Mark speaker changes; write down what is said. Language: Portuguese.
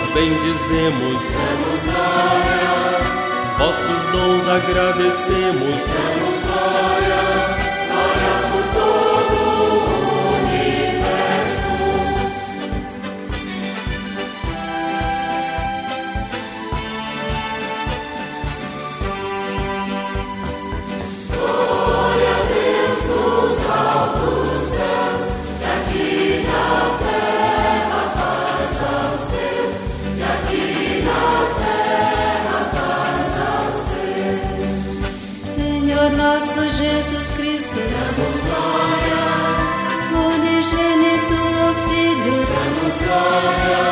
Speaker 1: bendizemos, damos glória. Vossos dons agradecemos, damos glória. Glória por todo o universo. Glória a Deus nos altos céus, e aqui na terra paz aos seus, e aqui na terra paz aos seus.
Speaker 2: Senhor nosso Jesus Cristo,
Speaker 1: Damos glória,
Speaker 2: unigênito Filho,
Speaker 1: damos glória.